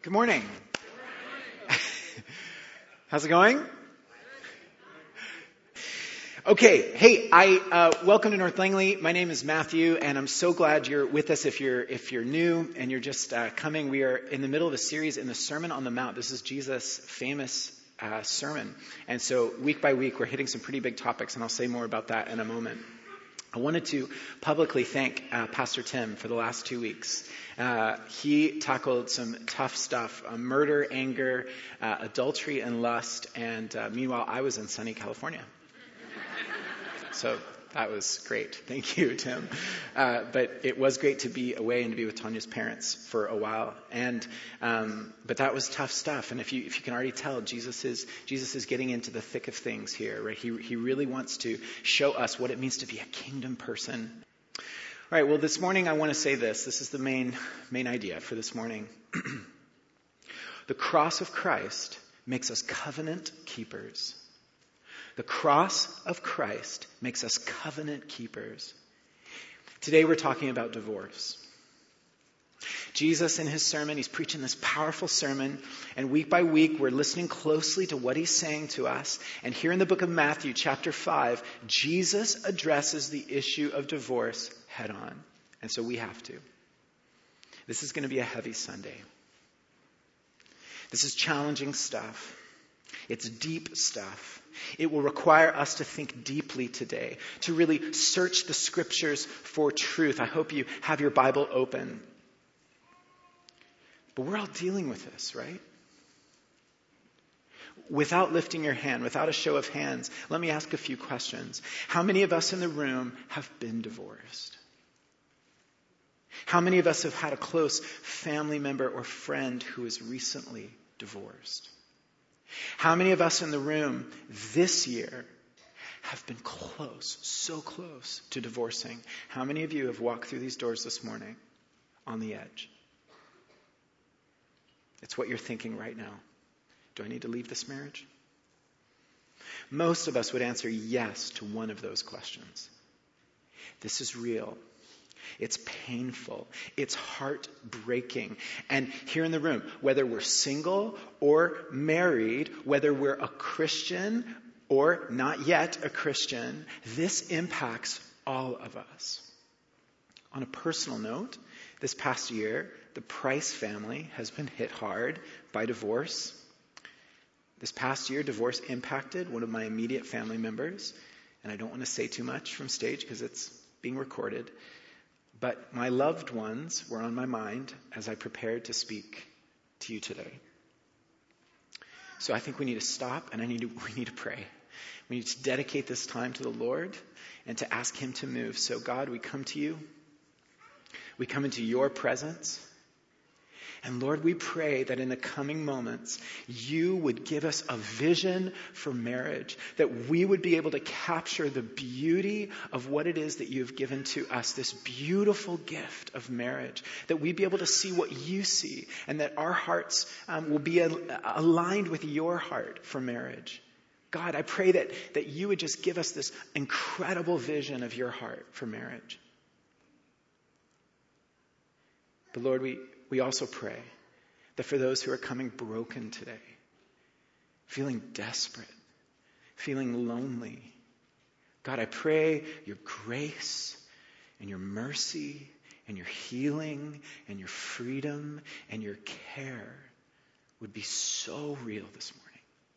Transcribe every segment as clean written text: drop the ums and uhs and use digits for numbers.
Good morning. How's it going? Okay, hey, welcome to North Langley. My name is Matthew, and I'm so glad you're with us. If you're new and you're just coming, we are in the middle of a series in the Sermon on the Mount. This is Jesus' famous sermon, and so week by week we're hitting some pretty big topics, and I'll say more about that in a moment. I wanted to publicly thank Pastor Tim for the last 2 weeks. He tackled some tough stuff, murder, anger, adultery, and lust, and meanwhile I was in sunny California. So that was great. Thank you, Tim. But it was great to be away and to be with Tanya's parents for a while. But that was tough stuff. And if you can already tell, Jesus is getting into the thick of things here, right? He really wants to show us what it means to be a kingdom person. All right. Well, this morning I want to say this. This is the main idea for this morning. The cross of Christ makes us covenant keepers. The cross of Christ makes us covenant keepers. Today we're talking about divorce. Jesus in his sermon, he's preaching this powerful sermon, and week by week we're listening closely to what he's saying to us. And here in the book of Matthew, chapter 5, Jesus addresses the issue of divorce head on. And so we have to. This is going to be a heavy Sunday. This is challenging stuff. It's deep stuff. It will require us to think deeply today, to really search the scriptures for truth. I hope you have your Bible open. But we're all dealing with this, right? Without lifting your hand, without a show of hands, let me ask a few questions. How many of us in the room have been divorced? How many of us have had a close family member or friend who is recently divorced? How many of us in the room this year have been close, so close to divorcing? How many of you have walked through these doors this morning on the edge? It's what you're thinking right now. Do I need to leave this marriage? Most of us would answer yes to one of those questions. This is real. It's painful. It's heartbreaking. And here in the room, whether we're single or married, whether we're a Christian or not yet a Christian, this impacts all of us. On a personal note, this past year, the Price family has been hit hard by divorce. This past year, divorce impacted one of my immediate family members. And I don't want to say too much from stage because it's being recorded. But my loved ones were on my mind as I prepared to speak to you today. So I think we need to stop and we need to pray. We need to dedicate this time to the Lord and to ask him to move. So God, we come to you. We come into your presence. And Lord, we pray that in the coming moments, you would give us a vision for marriage, that we would be able to capture the beauty of what it is that you've given to us, this beautiful gift of marriage, that we'd be able to see what you see, and that our hearts will be aligned with your heart for marriage. God, I pray that you would just give us this incredible vision of your heart for marriage. But Lord, we also pray that for those who are coming broken today, feeling desperate, feeling lonely, God, I pray your grace and your mercy and your healing and your freedom and your care would be so real this morning.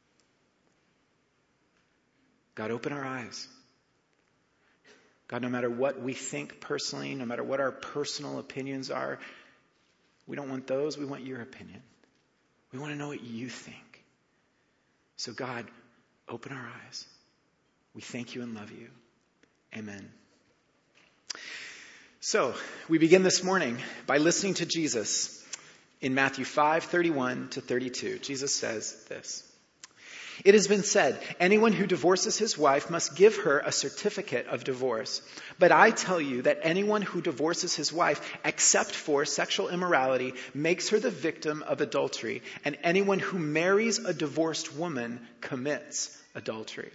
God, open our eyes. God, no matter what we think personally, no matter what our personal opinions are, we don't want those. We want your opinion. We want to know what you think. So God, open our eyes. We thank you and love you. Amen. So we begin this morning by listening to Jesus in Matthew 5:31 to 32. Jesus says this. It has been said, anyone who divorces his wife must give her a certificate of divorce. But I tell you that anyone who divorces his wife, except for sexual immorality, makes her the victim of adultery. And anyone who marries a divorced woman commits adultery.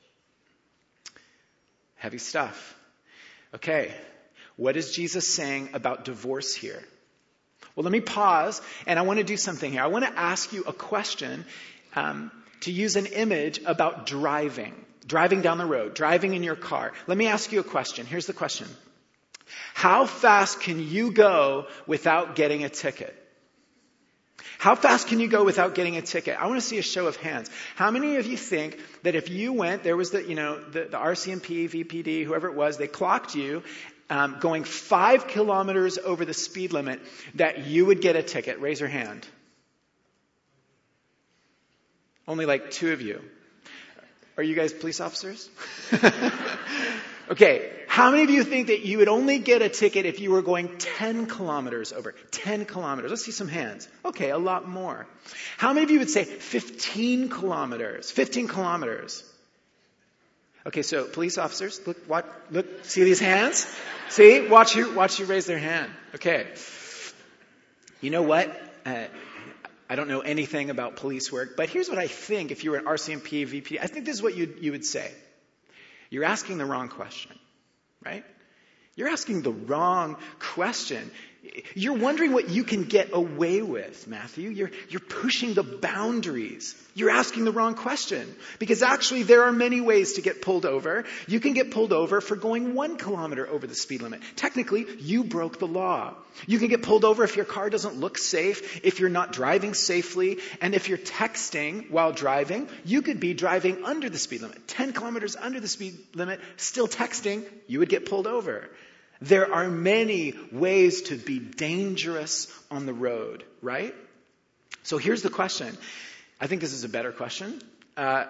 Heavy stuff. Okay, what is Jesus saying about divorce here? Well, let me pause, and I want to do something here. I want to ask you a question to use an image about driving down the road, driving in your car. Let me ask you a question. Here's the question. How fast can you go without getting a ticket? How fast can you go without getting a ticket? I want to see a show of hands. How many of you think that if you went, there was the RCMP, VPD, whoever it was, they clocked you going 5 kilometers over the speed limit, that you would get a ticket? Raise your hand. Only like 2 of you. Are you guys police officers? Okay. How many of you think that you would only get a ticket if you were going 10 kilometers over? 10 kilometers. Let's see some hands. Okay, a lot more. How many of you would say 15 kilometers? 15 kilometers. Okay, so police officers, look, see these hands? See? Watch you raise their hand. Okay. You know what? I don't know anything about police work, but here's what I think if you were an RCMP, VP. I think this is what you would say. You're asking the wrong question, right? You're asking the wrong question. You're wondering what you can get away with, Matthew. You're pushing the boundaries. You're asking the wrong question. Because actually there are many ways to get pulled over. You can get pulled over for going 1 kilometer over the speed limit. Technically, you broke the law. You can get pulled over if your car doesn't look safe, if you're not driving safely, and if you're texting while driving. You could be driving under the speed limit, 10 kilometers under the speed limit, still texting. You would get pulled over. There are many ways to be dangerous on the road, right? So here's the question. I think this is a better question. How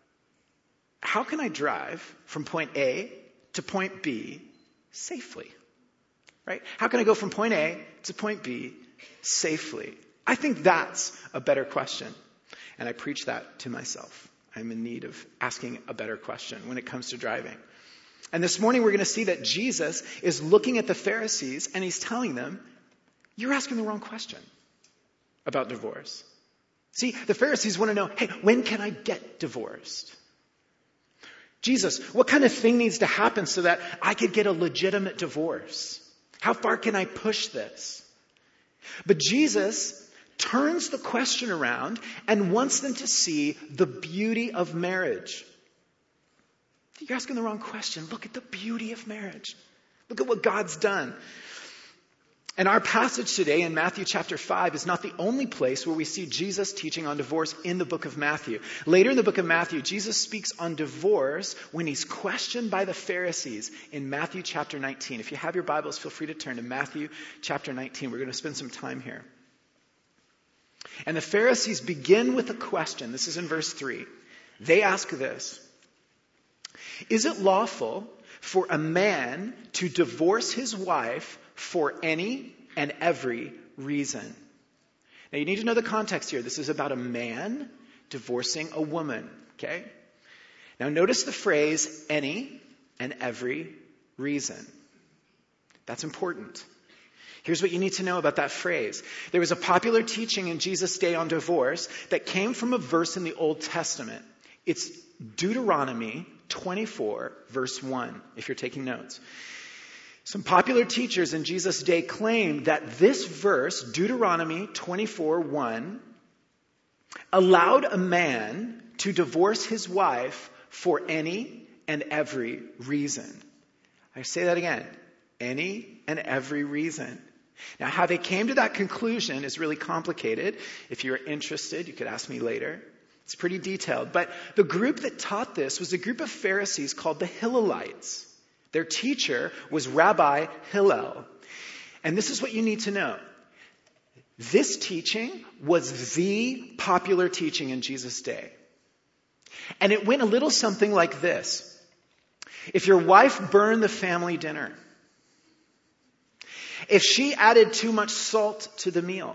can I drive from point A to point B safely? Right? How can I go from point A to point B safely? I think that's a better question. And I preach that to myself. I'm in need of asking a better question when it comes to driving. And this morning we're going to see that Jesus is looking at the Pharisees and he's telling them, you're asking the wrong question about divorce. See, the Pharisees want to know, hey, when can I get divorced? Jesus, what kind of thing needs to happen so that I could get a legitimate divorce? How far can I push this? But Jesus turns the question around and wants them to see the beauty of marriage. You're asking the wrong question. Look at the beauty of marriage. Look at what God's done. And our passage today in Matthew chapter 5 is not the only place where we see Jesus teaching on divorce in the book of Matthew. Later in the book of Matthew, Jesus speaks on divorce when he's questioned by the Pharisees in Matthew chapter 19. If you have your Bibles, feel free to turn to Matthew chapter 19. We're going to spend some time here. And the Pharisees begin with a question. This is in verse 3. They ask this. Is it lawful for a man to divorce his wife for any and every reason? Now you need to know the context here. This is about a man divorcing a woman, okay? Now notice the phrase, any and every reason. That's important. Here's what you need to know about that phrase. There was a popular teaching in Jesus' day on divorce that came from a verse in the Old Testament. It's Deuteronomy 24, verse 1, if you're taking notes. Some popular teachers in Jesus' day claimed that this verse, Deuteronomy 24, 1, allowed a man to divorce his wife for any and every reason. I say that again. Any and every reason. Now, how they came to that conclusion is really complicated. If you're interested, you could ask me later. It's pretty detailed. But the group that taught this was a group of Pharisees called the Hillelites. Their teacher was Rabbi Hillel. And this is what you need to know. This teaching was the popular teaching in Jesus' day. And it went a little something like this. If your wife burned the family dinner, if she added too much salt to the meal,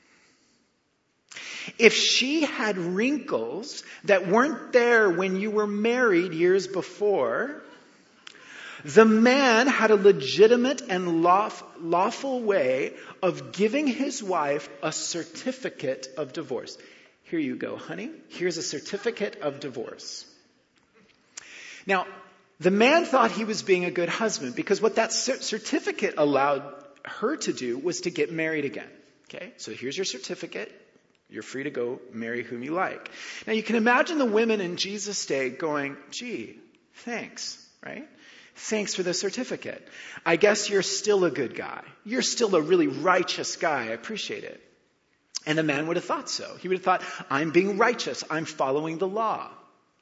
if she had wrinkles that weren't there when you were married years before, the man had a legitimate and lawful way of giving his wife a certificate of divorce. Here you go, honey. Here's a certificate of divorce. Now, the man thought he was being a good husband because what that certificate allowed her to do was to get married again. Okay, so here's your certificate. You're free to go marry whom you like. Now you can imagine the women in Jesus' day going, gee, thanks, right? Thanks for the certificate. I guess you're still a good guy. You're still a really righteous guy. I appreciate it. And the man would have thought so. He would have thought, I'm being righteous. I'm following the law.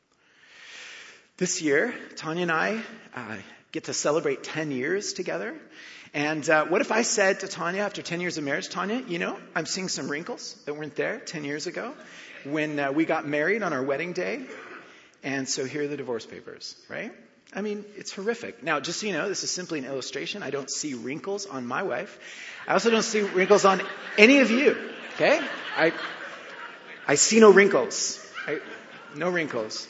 This year, Tanya and I get to celebrate 10 years together. And what if I said to Tanya after 10 years of marriage, Tanya, you know, I'm seeing some wrinkles that weren't there 10 years ago when we got married on our wedding day. And so here are the divorce papers, right? I mean, it's horrific. Now, just so you know, this is simply an illustration. I don't see wrinkles on my wife. I also don't see wrinkles on any of you, okay? I see no wrinkles. No wrinkles.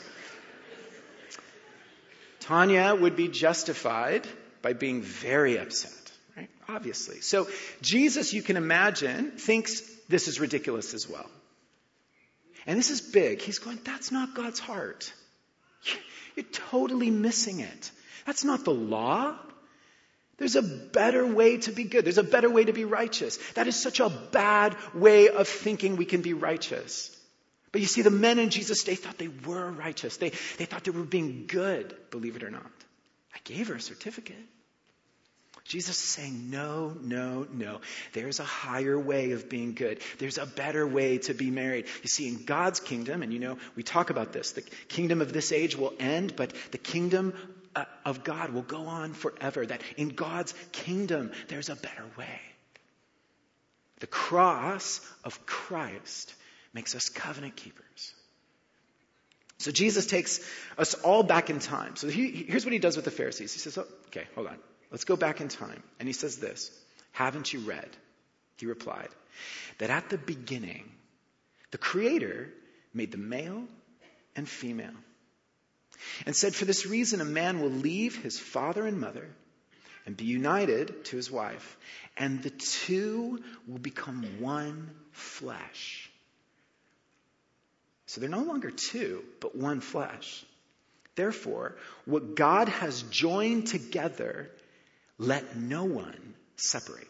Tanya would be justified by being very upset, right? Obviously. So Jesus, you can imagine, thinks this is ridiculous as well. And this is big. He's going, that's not God's heart. You're totally missing it. That's not the law. There's a better way to be good. There's a better way to be righteous. That is such a bad way of thinking we can be righteous. But you see, the men in Jesus' day thought they were righteous. They thought they were being good, believe it or not. I gave her a certificate. Jesus is saying, no, no, no. There's a higher way of being good. There's a better way to be married. You see, in God's kingdom, and you know, we talk about this, the kingdom of this age will end, but the kingdom of God will go on forever. That in God's kingdom, there's a better way. The cross of Christ makes us covenant keepers. So Jesus takes us all back in time. So here's what he does with the Pharisees. He says, oh, okay, hold on. Let's go back in time. And he says this, haven't you read? He replied, that at the beginning, the Creator made the male and female. And said, for this reason, a man will leave his father and mother and be united to his wife. And the two will become one flesh. So they're no longer two, but one flesh. Therefore, what God has joined together, let no one separate.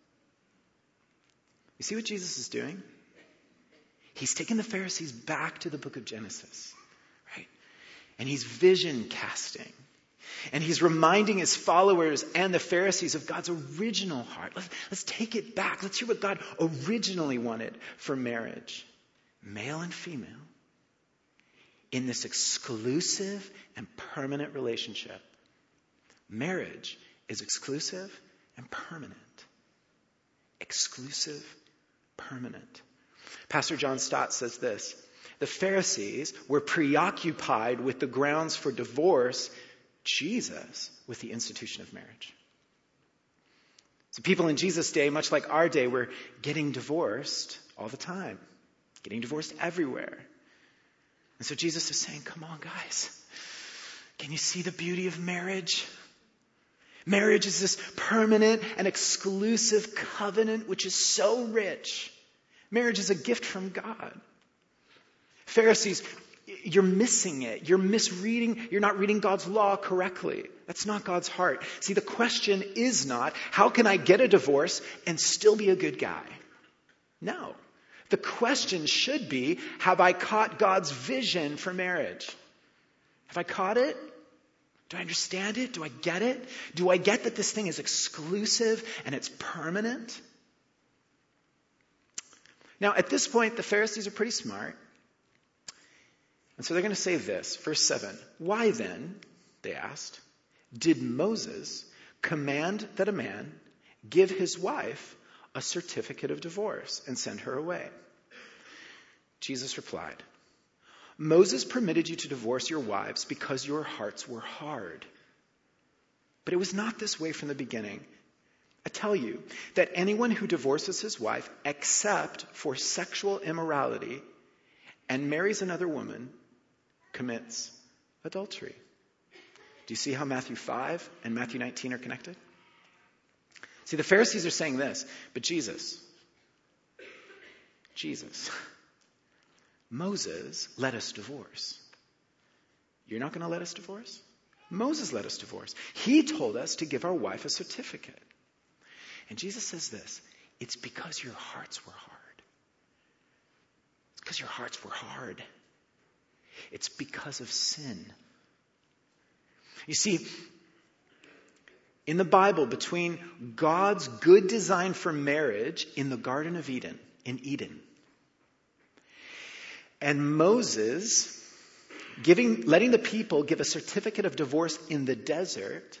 You see what Jesus is doing? He's taking the Pharisees back to the book of Genesis, right? And he's vision casting. And he's reminding his followers and the Pharisees of God's original heart. Let's take it back. Let's hear what God originally wanted for marriage. Male and female. In this exclusive and permanent relationship. Marriage is exclusive and permanent. Exclusive, permanent. Pastor John Stott says this, the Pharisees were preoccupied with the grounds for divorce, Jesus with the institution of marriage. So people in Jesus' day, much like our day, were getting divorced all the time, getting divorced everywhere. And so Jesus is saying, come on, guys. Can you see the beauty of marriage? Marriage is this permanent and exclusive covenant which is so rich. Marriage is a gift from God. Pharisees, you're missing it. You're misreading. You're not reading God's law correctly. That's not God's heart. See, the question is not, how can I get a divorce and still be a good guy? No. The question should be, have I caught God's vision for marriage? Have I caught it? Do I understand it? Do I get it? Do I get that this thing is exclusive and it's permanent? Now, at this point, the Pharisees are pretty smart. And so they're going to say this, verse 7. Why then, they asked, did Moses command that a man give his wife a certificate of divorce and send her away? Jesus replied, Moses permitted you to divorce your wives because your hearts were hard. But it was not this way from the beginning. I tell you that anyone who divorces his wife except for sexual immorality and marries another woman commits adultery. Do you see how Matthew 5 and Matthew 19 are connected? See, the Pharisees are saying this, but Jesus, Moses let us divorce. You're not going to let us divorce? Moses let us divorce. He told us to give our wife a certificate. And Jesus says this, It's because your hearts were hard. It's because your hearts were hard. It's because of sin. You see, in the Bible, between God's good design for marriage in the Garden of Eden, and Moses letting the people give a certificate of divorce in the desert,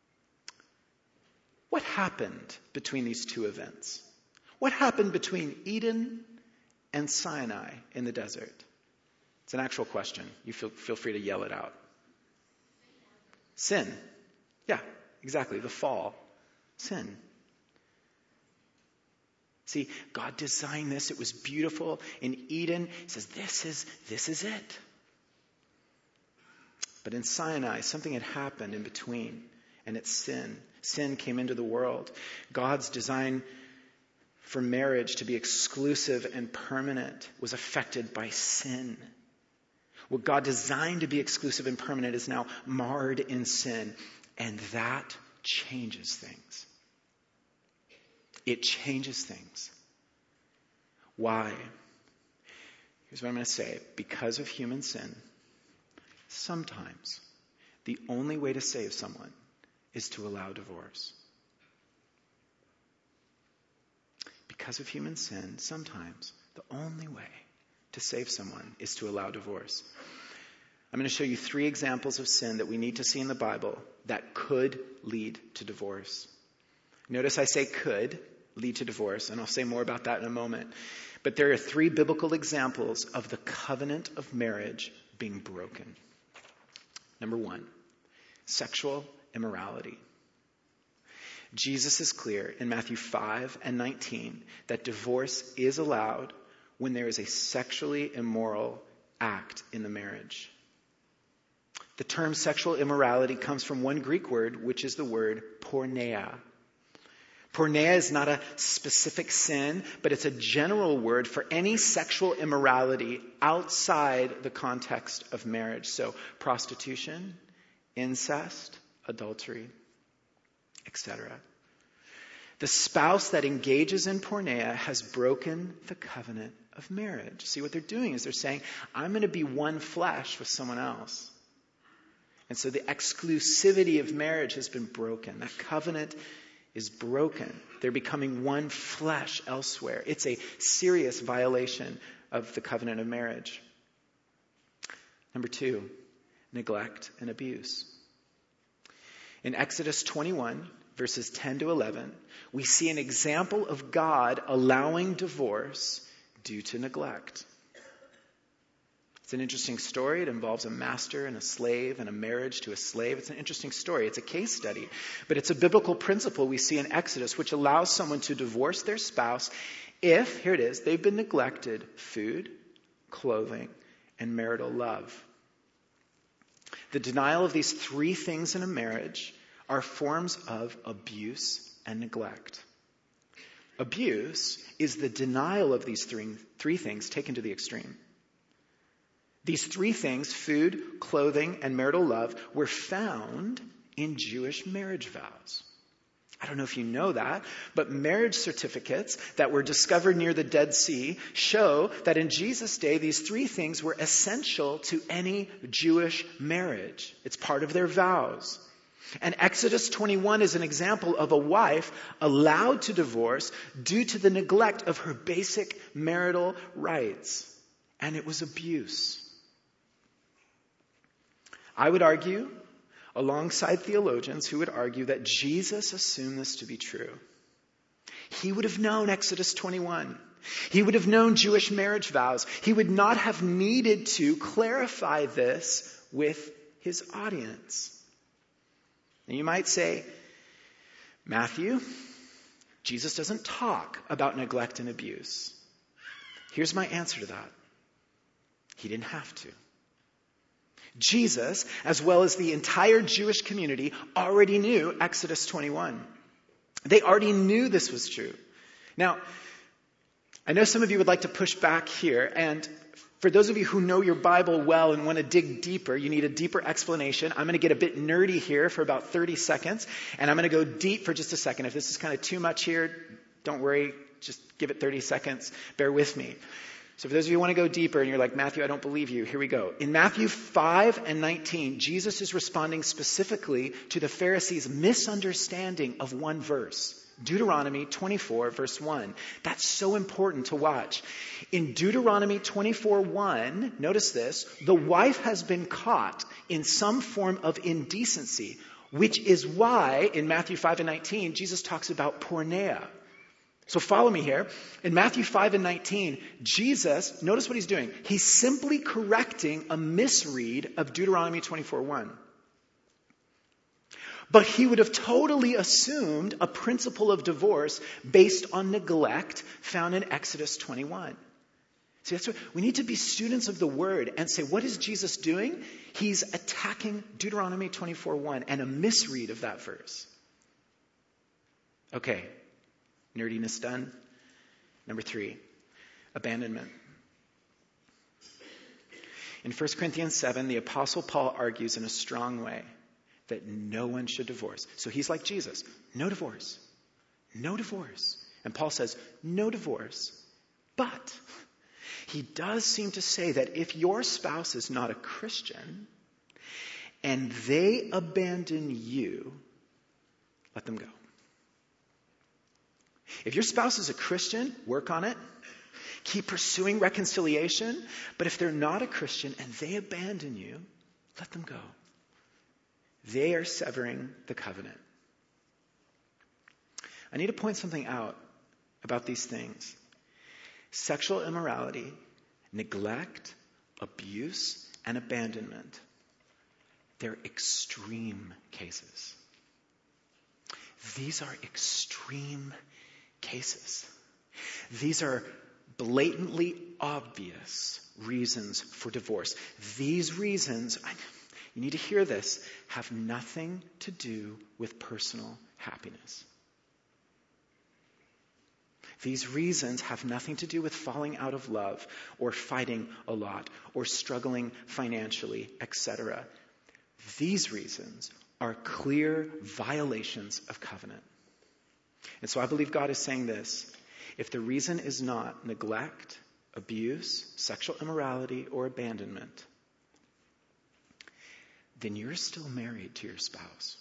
what happened between these two events? What happened between Eden and Sinai in the desert? It's an actual question. You feel free to yell it out. Sin. Yeah, exactly. The fall. Sin. See, God designed this. It was beautiful. In Eden, he says, this is it. But in Sinai, something had happened in between, and it's sin. Sin came into the world. God's design for marriage to be exclusive and permanent was affected by sin. What God designed to be exclusive and permanent is now marred in sin, and that changes things. It changes things. Why? Here's what I'm going to say. Because of human sin, sometimes the only way to save someone is to allow divorce. Because of human sin, sometimes the only way to save someone is to allow divorce. I'm going to show you 3 examples of sin that we need to see in the Bible that could lead to divorce. Notice I say could lead to divorce, and I'll say more about that in a moment. But there are 3 biblical examples of the covenant of marriage being broken. Number 1, sexual immorality. Jesus is clear in Matthew 5:19 that divorce is allowed when there is a sexually immoral act in the marriage. The term sexual immorality comes from one Greek word, which is the word porneia. Porneia is not a specific sin, but it's a general word for any sexual immorality outside the context of marriage. So prostitution, incest, adultery, etc. The spouse that engages in porneia has broken the covenant of marriage. See, what they're doing is they're saying, I'm going to be one flesh with someone else. And so the exclusivity of marriage has been broken. That covenant is broken. They're becoming one flesh elsewhere. It's a serious violation of the covenant of marriage. Number 2, neglect and abuse. In Exodus 21, verses 10 to 11, we see an example of God allowing divorce due to neglect. It's an interesting story. It involves a master and a slave and a marriage to a slave. It's an interesting story. It's a case study. But it's a biblical principle we see in Exodus which allows someone to divorce their spouse if, here it is, they've been neglected food, clothing, and marital love. The denial of these 3 things in a marriage are forms of abuse and neglect. Abuse is the denial of these three things taken to the extreme. These 3 things, food, clothing, and marital love, were found in Jewish marriage vows. I don't know if you know that, but marriage certificates that were discovered near the Dead Sea show that in Jesus' day, these 3 things were essential to any Jewish marriage. It's part of their vows. And Exodus 21 is an example of a wife allowed to divorce due to the neglect of her basic marital rights. And it was abuse. I would argue, alongside theologians who would argue that Jesus assumed this to be true. He would have known Exodus 21. He would have known Jewish marriage vows. He would not have needed to clarify this with his audience. And you might say, Matthew, Jesus doesn't talk about neglect and abuse. Here's my answer to that. He didn't have to. Jesus, as well as the entire Jewish community, already knew Exodus 21. They already knew this was true. Now, I know some of you would like to push back here, and for those of you who know your Bible well and want to dig deeper, you need a deeper explanation. I'm going to get a bit nerdy here for about 30 seconds, and I'm going to go deep for just a second. If this is kind of too much here, don't worry, just give it 30 seconds. Bear with me. So for those of you who want to go deeper and you're like, Matthew, I don't believe you, here we go. In Matthew 5 and 19, Jesus is responding specifically to the Pharisees' misunderstanding of one verse. Deuteronomy 24, verse 1. That's so important to watch. In Deuteronomy 24:1, notice this, the wife has been caught in some form of indecency, which is why in Matthew 5 and 19, Jesus talks about porneia. So follow me here. In Matthew 5 and 19, Jesus, notice what he's doing. He's simply correcting a misread of Deuteronomy 24:1. But he would have totally assumed a principle of divorce based on neglect found in Exodus 21. See, that's what we need to be students of the word and say, what is Jesus doing? He's attacking Deuteronomy 24:1 and a misread of that verse. Okay, nerdiness done. Number 3, abandonment. In 1 Corinthians 7, the Apostle Paul argues in a strong way that no one should divorce. So he's like Jesus. No divorce. No divorce. And Paul says, no divorce. But he does seem to say that if your spouse is not a Christian and they abandon you, let them go. If your spouse is a Christian, work on it. Keep pursuing reconciliation. But if they're not a Christian and they abandon you, let them go. They are severing the covenant. I need to point something out about these things. Sexual immorality, neglect, abuse, and abandonment. They're extreme cases. These are extreme cases. These are blatantly obvious reasons for divorce. These reasons, you need to hear this, have nothing to do with personal happiness. These reasons have nothing to do with falling out of love or fighting a lot or struggling financially, etc. These reasons are clear violations of covenant. And so I believe God is saying this. If the reason is not neglect, abuse, sexual immorality, or abandonment, then you're still married to your spouse.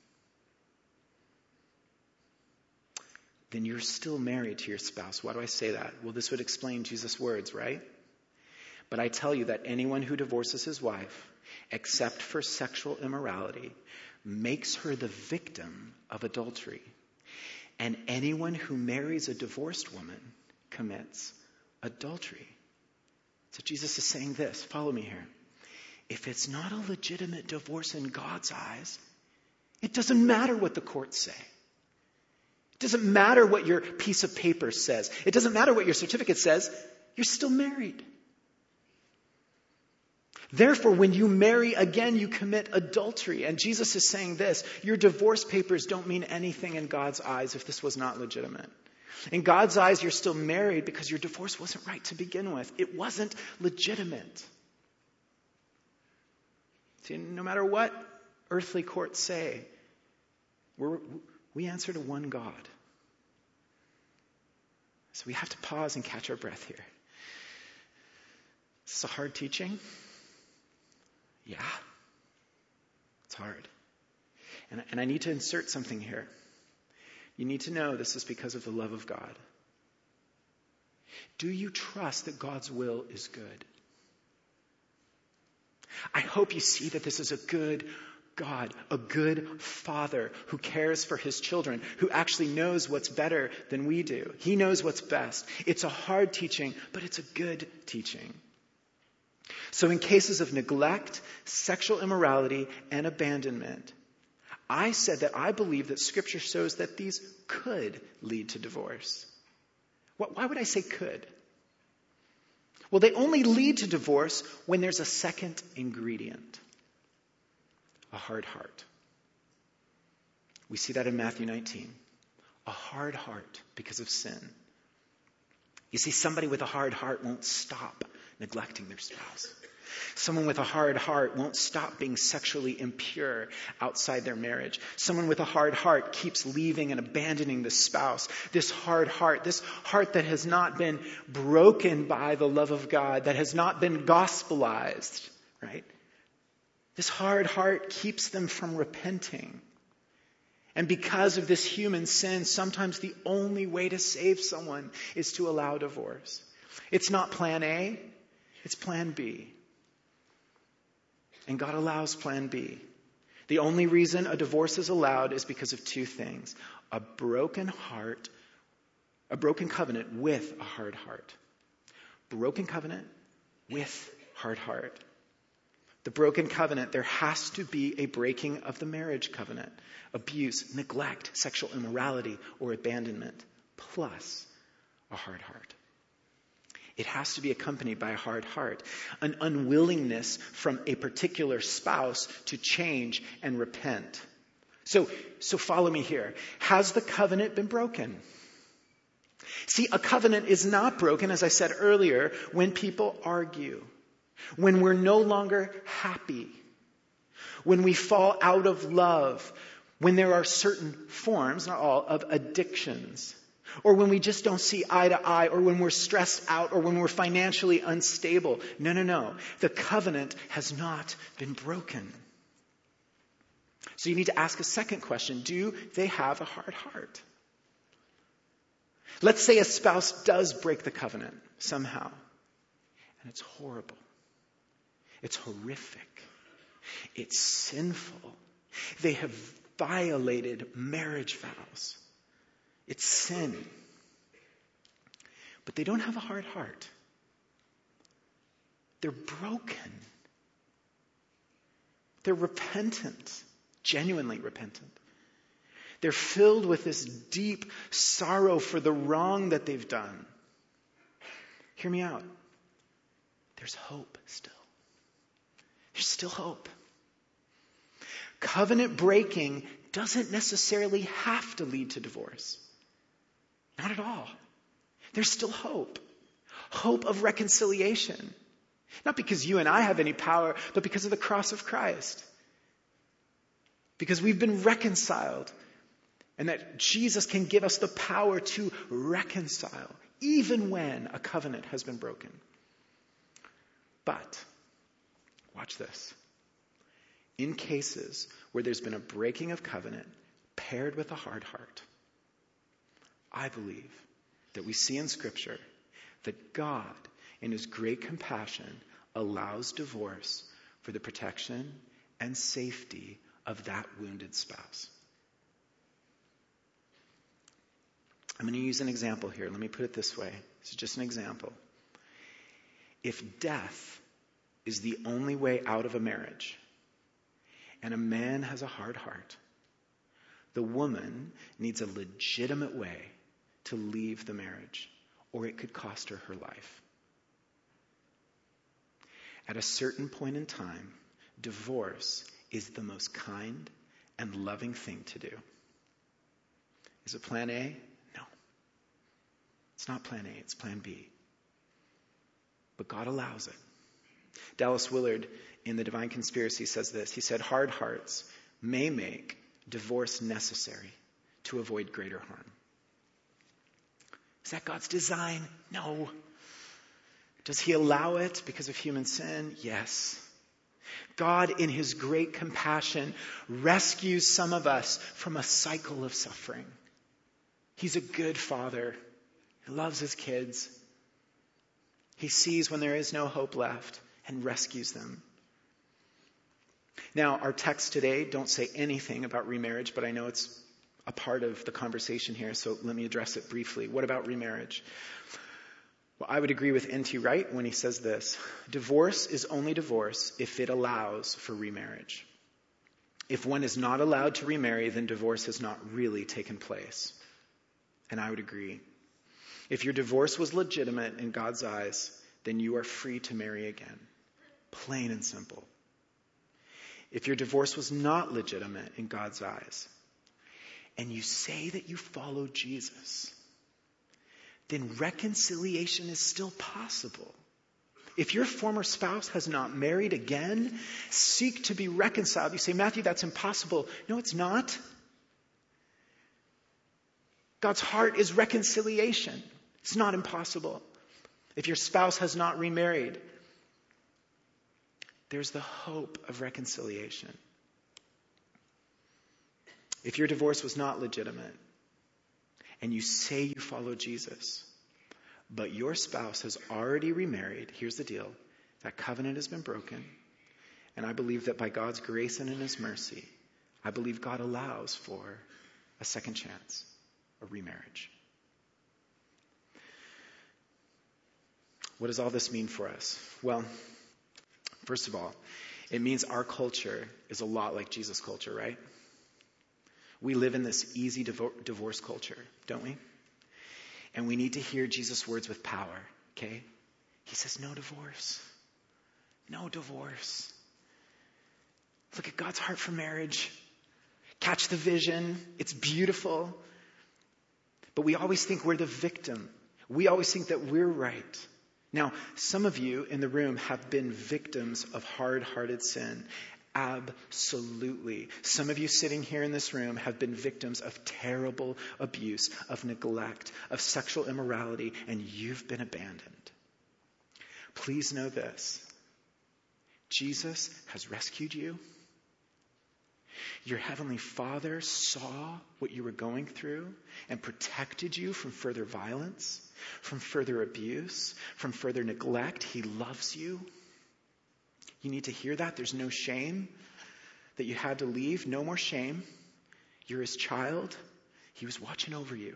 Then you're still married to your spouse. Why do I say that? Well, this would explain Jesus' words, right? But I tell you that anyone who divorces his wife, except for sexual immorality, makes her the victim of adultery. And anyone who marries a divorced woman commits adultery. So Jesus is saying this. Follow me here. If it's not a legitimate divorce in God's eyes, it doesn't matter what the courts say. It doesn't matter what your piece of paper says. It doesn't matter what your certificate says. You're still married. Therefore, when you marry again, you commit adultery. And Jesus is saying this, your divorce papers don't mean anything in God's eyes if this was not legitimate. In God's eyes, you're still married because your divorce wasn't right to begin with. It wasn't legitimate. See, no matter what earthly courts say, we answer to one God. So we have to pause and catch our breath here. Is this a hard teaching? Yeah. It's hard. And I need to insert something here. You need to know this is because of the love of God. Do you trust that God's will is good? I hope you see that this is a good God, a good Father who cares for his children, who actually knows what's better than we do. He knows what's best. It's a hard teaching, but it's a good teaching. So in cases of neglect, sexual immorality, and abandonment, I said that I believe that Scripture shows that these could lead to divorce. Why would I say could? Well, they only lead to divorce when there's a second ingredient. A hard heart. We see that in Matthew 19. A hard heart because of sin. You see, somebody with a hard heart won't stop neglecting their spouse. Someone with a hard heart won't stop being sexually impure outside their marriage. Someone with a hard heart keeps leaving and abandoning the spouse. This heart that has not been broken by the love of God, that has not been gospelized, right? This hard heart keeps them from repenting. And because of this human sin, sometimes the only way to save someone is to allow divorce. It's not plan A, it's plan B. And God allows plan B. The only reason a divorce is allowed is because of two things: a broken heart, a broken covenant with a hard heart. Broken covenant with hard heart. The broken covenant, there has to be a breaking of the marriage covenant. Abuse, neglect, sexual immorality, or abandonment, plus a hard heart. It has to be accompanied by a hard heart, an unwillingness from a particular spouse to change and repent. So follow me here. Has the covenant been broken? See, a covenant is not broken, as I said earlier, when people argue, when we're no longer happy, when we fall out of love, when there are certain forms, not all, of addictions, or when we just don't see eye to eye, or when we're stressed out, or when we're financially unstable. No. The covenant has not been broken. So you need to ask a second question. Do they have a hard heart? Let's say a spouse does break the covenant somehow. And it's horrible. It's horrific. It's sinful. They have violated marriage vows. It's sin. But they don't have a hard heart. They're broken. They're repentant, genuinely repentant. They're filled with this deep sorrow for the wrong that they've done. Hear me out. There's hope still. There's still hope. Covenant breaking doesn't necessarily have to lead to divorce. Not at all. There's still hope. Hope of reconciliation. Not because you and I have any power, but because of the cross of Christ. Because we've been reconciled. And that Jesus can give us the power to reconcile, even when a covenant has been broken. But, watch this. In cases where there's been a breaking of covenant paired with a hard heart, I believe that we see in Scripture that God, in His great compassion, allows divorce for the protection and safety of that wounded spouse. I'm going to use an example here. Let me put it this way. This is just an example. If death is the only way out of a marriage, and a man has a hard heart, the woman needs a legitimate way to leave the marriage, or it could cost her her life. At a certain point in time, divorce is the most kind and loving thing to do. Is it plan A? No. It's not plan A, it's plan B. But God allows it. Dallas Willard, in The Divine Conspiracy, says this. He said, hard hearts may make divorce necessary to avoid greater harm. Is that God's design? No. Does He allow it because of human sin? Yes. God, in His great compassion, rescues some of us from a cycle of suffering. He's a good father. He loves His kids. He sees when there is no hope left and rescues them. Now, our texts today don't say anything about remarriage, but I know it's a part of the conversation here, so let me address it briefly. What about remarriage? Well, I would agree with N.T. Wright when he says this. Divorce is only divorce if it allows for remarriage. If one is not allowed to remarry, then divorce has not really taken place. And I would agree. If your divorce was legitimate in God's eyes, then you are free to marry again. Plain and simple. If your divorce was not legitimate in God's eyes, and you say that you follow Jesus, then reconciliation is still possible. If your former spouse has not married again, seek to be reconciled. You say, Matthew, that's impossible. No, it's not. God's heart is reconciliation. It's not impossible. If your spouse has not remarried, there's the hope of reconciliation. If your divorce was not legitimate, and you say you follow Jesus, but your spouse has already remarried, here's the deal. That covenant has been broken. And I believe that by God's grace and in his mercy, I believe God allows for a second chance, a remarriage. What does all this mean for us? Well, first of all, it means our culture is a lot like Jesus' culture, right? We live in this easy divorce culture, don't we? And we need to hear Jesus' words with power, okay? He says, no divorce. No divorce. Look at God's heart for marriage. Catch the vision. It's beautiful. But we always think we're the victim. We always think that we're right. Now, some of you in the room have been victims of hard-hearted sin. Absolutely. Some of you sitting here in this room have been victims of terrible abuse, of neglect, of sexual immorality, and you've been abandoned. Please know this. Jesus has rescued you. Your heavenly Father saw what you were going through and protected you from further violence, from further abuse, from further neglect. He loves you. You need to hear that. There's no shame that you had to leave. No more shame. You're his child. He was watching over you.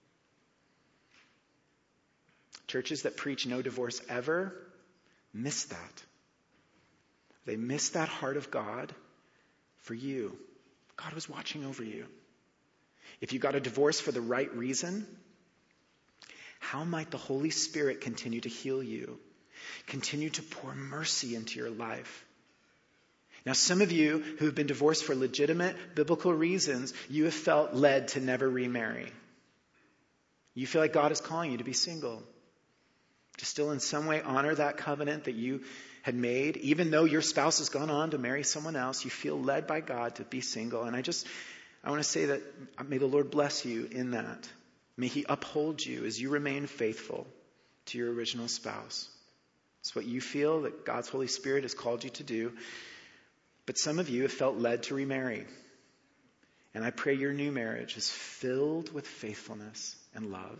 Churches that preach no divorce ever miss that. They miss that heart of God for you. God was watching over you. If you got a divorce for the right reason, how might the Holy Spirit continue to heal you? Continue to pour mercy into your life. Now, some of you who have been divorced for legitimate biblical reasons, you have felt led to never remarry. You feel like God is calling you to be single. To still in some way honor that covenant that you had made. Even though your spouse has gone on to marry someone else, you feel led by God to be single. And I want to say that may the Lord bless you in that. May he uphold you as you remain faithful to your original spouse. It's what you feel that God's Holy Spirit has called you to do. But some of you have felt led to remarry. And I pray your new marriage is filled with faithfulness and love.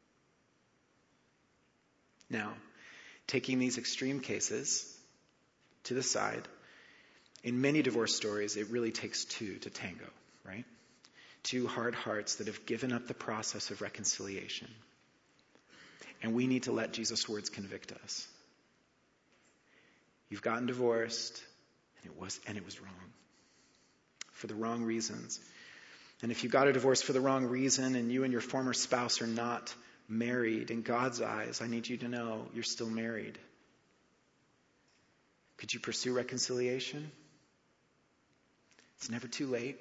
Now, taking these extreme cases to the side, in many divorce stories, it really takes two to tango, right? Two hard hearts that have given up the process of reconciliation. And we need to let Jesus' words convict us. You've gotten divorced, and it was wrong. For the wrong reasons. And if you got a divorce for the wrong reason and you and your former spouse are not married, in God's eyes, I need you to know you're still married. Could you pursue reconciliation? It's never too late.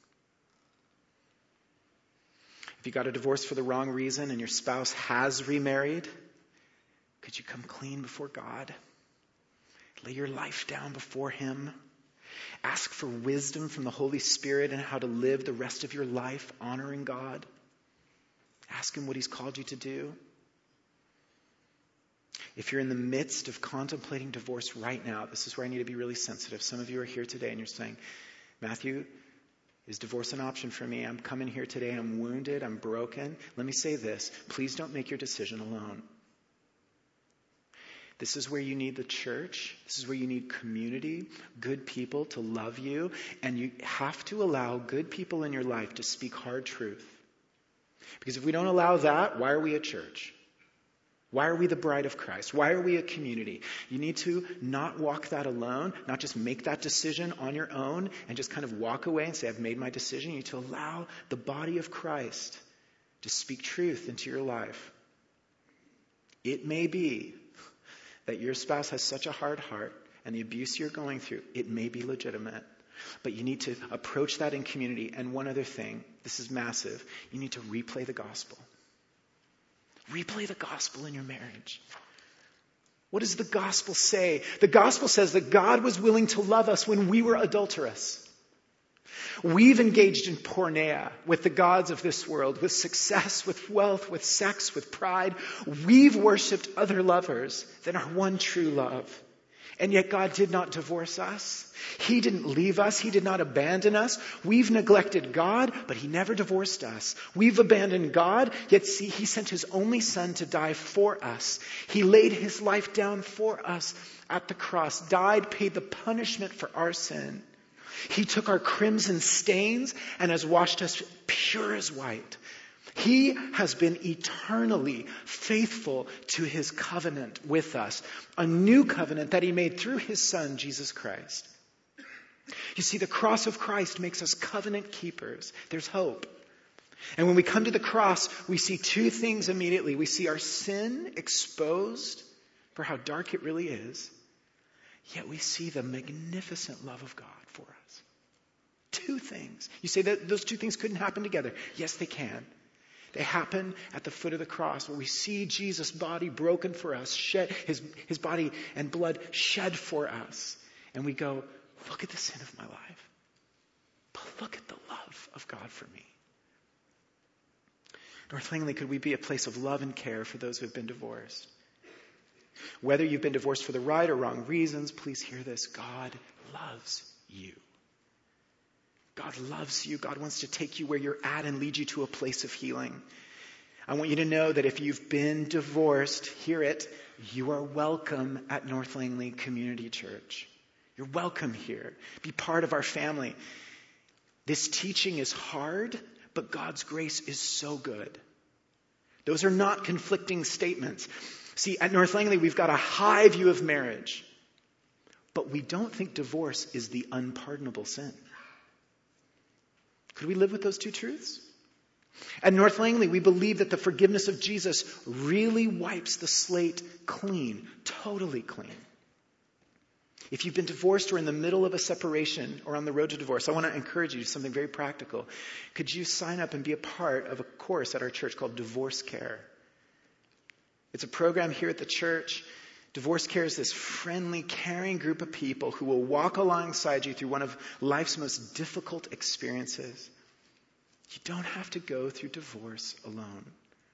If you got a divorce for the wrong reason and your spouse has remarried, could you come clean before God? Lay your life down before him. Ask for wisdom from the Holy Spirit and how to live the rest of your life honoring God. Ask him what he's called you to do. If you're in the midst of contemplating divorce right now, this is where I need to be really sensitive. Some of you are here today and you're saying, Matthew, is divorce an option for me? I'm coming here today. I'm wounded. I'm broken. Let me say this. Please don't make your decision alone. This is where you need the church. This is where you need community, good people to love you. And you have to allow good people in your life to speak hard truth. Because if we don't allow that, why are we a church? Why are we the bride of Christ? Why are we a community? You need to not walk that alone, not just make that decision on your own and just kind of walk away and say, I've made my decision. You need to allow the body of Christ to speak truth into your life. It may be that your spouse has such a hard heart and the abuse you're going through, it may be legitimate. But you need to approach that in community. And one other thing, this is massive, you need to replay the gospel. Replay the gospel in your marriage. What does the gospel say? The gospel says that God was willing to love us when we were adulterous. We've engaged in porneia with the gods of this world, with success, with wealth, with sex, with pride. We've worshipped other lovers than our one true love. And yet God did not divorce us. He didn't leave us. He did not abandon us. We've neglected God, but he never divorced us. We've abandoned God, yet see, he sent his only son to die for us. He laid his life down for us at the cross, died, paid the punishment for our sin. He took our crimson stains and has washed us pure as white. He has been eternally faithful to his covenant with us, a new covenant that he made through his son, Jesus Christ. You see, the cross of Christ makes us covenant keepers. There's hope. And when we come to the cross, we see two things immediately. We see our sin exposed for how dark it really is, yet we see the magnificent love of God for us. Two things. You say that those two things couldn't happen together. Yes, they can. They happen at the foot of the cross where we see Jesus' body broken for us, shed his body and blood shed for us. And we go, look at the sin of my life. But look at the love of God for me. North Langley, could we be a place of love and care for those who have been divorced? Whether you've been divorced for the right or wrong reasons, please hear this. God loves you. God loves you. God wants to take you where you're at and lead you to a place of healing. I want you to know that if you've been divorced, hear it, you are welcome at North Langley Community Church. You're welcome here. Be part of our family. This teaching is hard, but God's grace is so good. Those are not conflicting statements. See, at North Langley, we've got a high view of marriage, but we don't think divorce is the unpardonable sin. Could we live with those two truths? At North Langley, we believe that the forgiveness of Jesus really wipes the slate clean, totally clean. If you've been divorced or in the middle of a separation or on the road to divorce, I want to encourage you to do something very practical. Could you sign up and be a part of a course at our church called Divorce Care? It's a program here at the church. Divorce Care is this friendly, caring group of people who will walk alongside you through one of life's most difficult experiences. You don't have to go through divorce alone.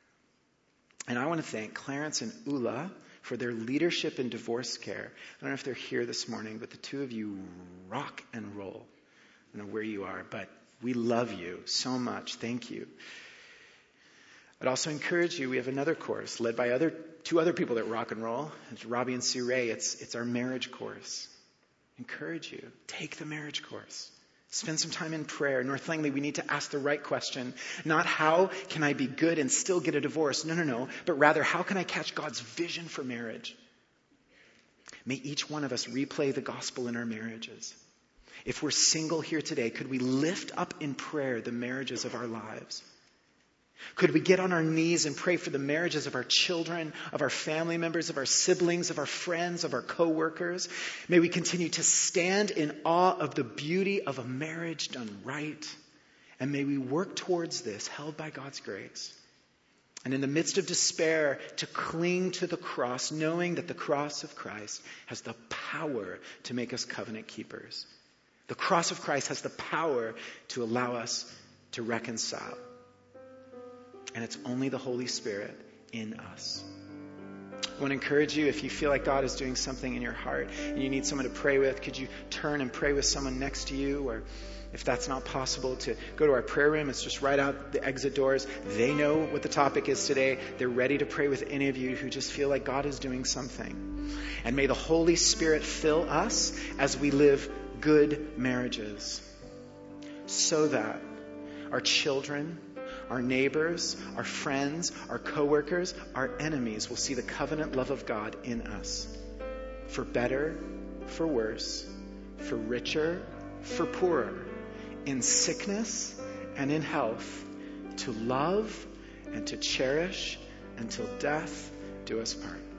And I want to thank Clarence and Ula for their leadership in Divorce Care. I don't know if they're here this morning, but the two of you rock and roll. I don't know where you are, but we love you so much. Thank you. I'd also encourage you, we have another course led by two other people that rock and roll. It's Robbie and Sue Ray. It's our marriage course. Encourage you. Take the marriage course. Spend some time in prayer. North Langley, we need to ask the right question. Not how can I be good and still get a divorce? No. But rather, how can I catch God's vision for marriage? May each one of us replay the gospel in our marriages. If we're single here today, could we lift up in prayer the marriages of our lives? Could we get on our knees and pray for the marriages of our children, of our family members, of our siblings, of our friends, of our co-workers? May we continue to stand in awe of the beauty of a marriage done right. And may we work towards this, held by God's grace. And in the midst of despair, to cling to the cross, knowing that the cross of Christ has the power to make us covenant keepers. The cross of Christ has the power to allow us to reconcile. And it's only the Holy Spirit in us. I want to encourage you, if you feel like God is doing something in your heart and you need someone to pray with, could you turn and pray with someone next to you? Or if that's not possible, to go to our prayer room. It's just right out the exit doors. They know what the topic is today. They're ready to pray with any of you who just feel like God is doing something. And may the Holy Spirit fill us as we live good marriages, so that our children, our neighbors, our friends, our coworkers, our enemies will see the covenant love of God in us. For better, for worse, for richer, for poorer, in sickness and in health, to love and to cherish until death do us part.